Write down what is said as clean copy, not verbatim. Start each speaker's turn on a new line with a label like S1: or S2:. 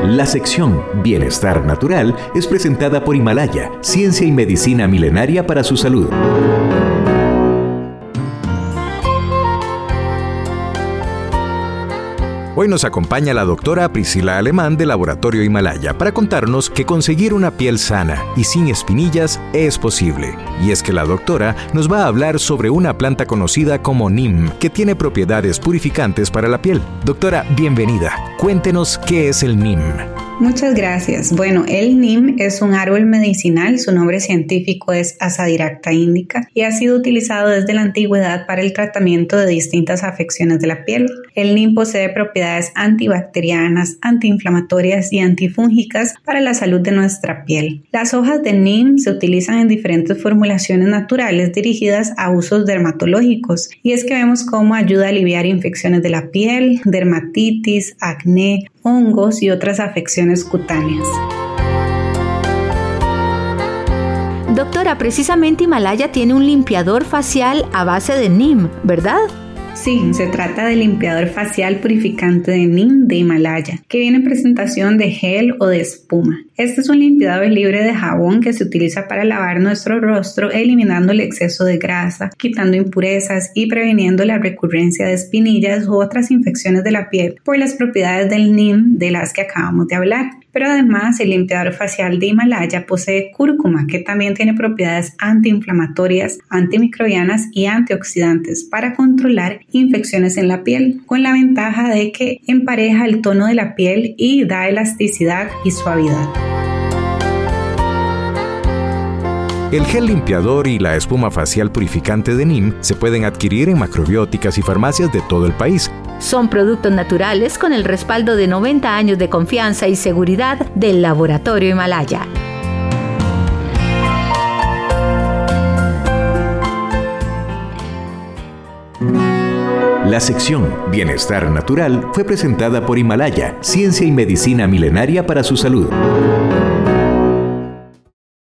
S1: La sección Bienestar Natural es presentada por Himalaya, ciencia y medicina milenaria para su salud. Hoy nos acompaña la doctora Priscila Alemán del Laboratorio Himalaya para contarnos que conseguir una piel sana y sin espinillas es posible. Y es que la doctora nos va a hablar sobre una planta conocida como neem, que tiene propiedades purificantes para la piel. Doctora, bienvenida. Cuéntenos qué es el neem.
S2: Muchas gracias. Bueno, el neem es un árbol medicinal, su nombre científico es Azadirachta indica y ha sido utilizado desde la antigüedad para el tratamiento de distintas afecciones de la piel. El neem posee propiedades antibacterianas, antiinflamatorias y antifúngicas para la salud de nuestra piel. Las hojas de neem se utilizan en diferentes formulaciones naturales dirigidas a usos dermatológicos y es que vemos cómo ayuda a aliviar infecciones de la piel, dermatitis, acné, hongos y otras afecciones cutáneas.
S3: Doctora, precisamente Himalaya tiene un limpiador facial a base de neem, ¿verdad?
S2: Sí, se trata del limpiador facial purificante de neem de Himalaya, que viene en presentación de gel o de espuma. Este es un limpiador libre de jabón que se utiliza para lavar nuestro rostro, eliminando el exceso de grasa, quitando impurezas y previniendo la recurrencia de espinillas u otras infecciones de la piel por las propiedades del neem de las que acabamos de hablar. Pero además, el limpiador facial de Himalaya posee cúrcuma, que también tiene propiedades antiinflamatorias, antimicrobianas y antioxidantes para controlar infecciones en la piel, con la ventaja de que empareja el tono de la piel y da elasticidad y suavidad.
S1: El gel limpiador y la espuma facial purificante de neem se pueden adquirir en macrobióticas y farmacias de todo el país.
S3: Son productos naturales con el respaldo de 90 años de confianza y seguridad del Laboratorio Himalaya.
S1: La sección Bienestar Natural fue presentada por Himalaya, ciencia y medicina milenaria para su salud.